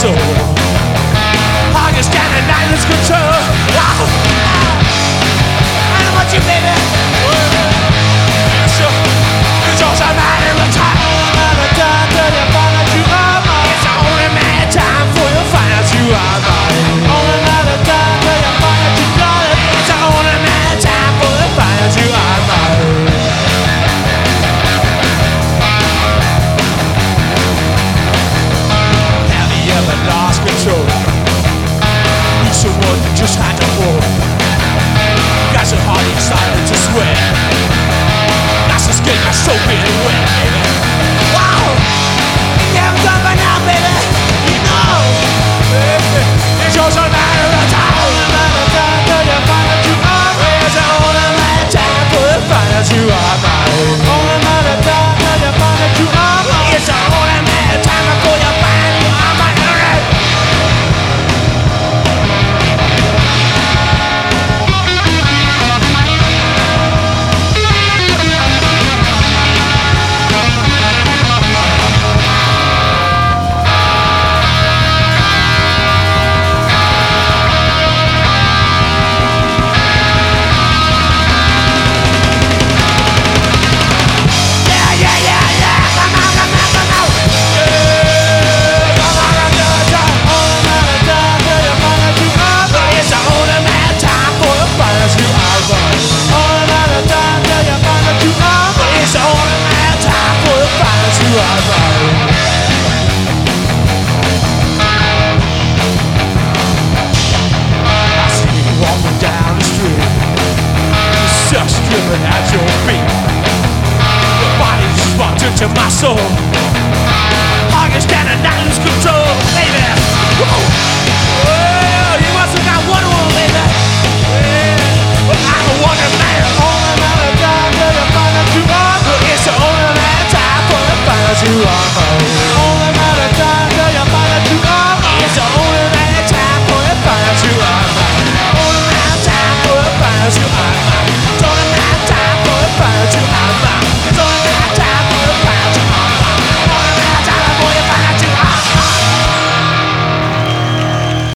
soul. I can stand and I lose control. I want you, baby. It's all a matter of time. Till you find out you are mine. It's only a matter of time for you find out you are mine. Only a matter of time till you find out you got it. It's only a matter of time for you find out you are mine. Have you ever lost control? Need someone you just had to hold. Got your heart inside to sweat. That's just getting my soul getting wet, baby. Wow! Yeah, I'm done by now, baby. You know, it's just a matter of time. Only a matter of time till you find out you are mine. It's only a matter of time till you find out you are mine. Only a matter of time till you find out you are mine. It's only a matter of time before you find out you are mine. Driven at your feet, your body's sparked into my soul. I can stand and I lose control.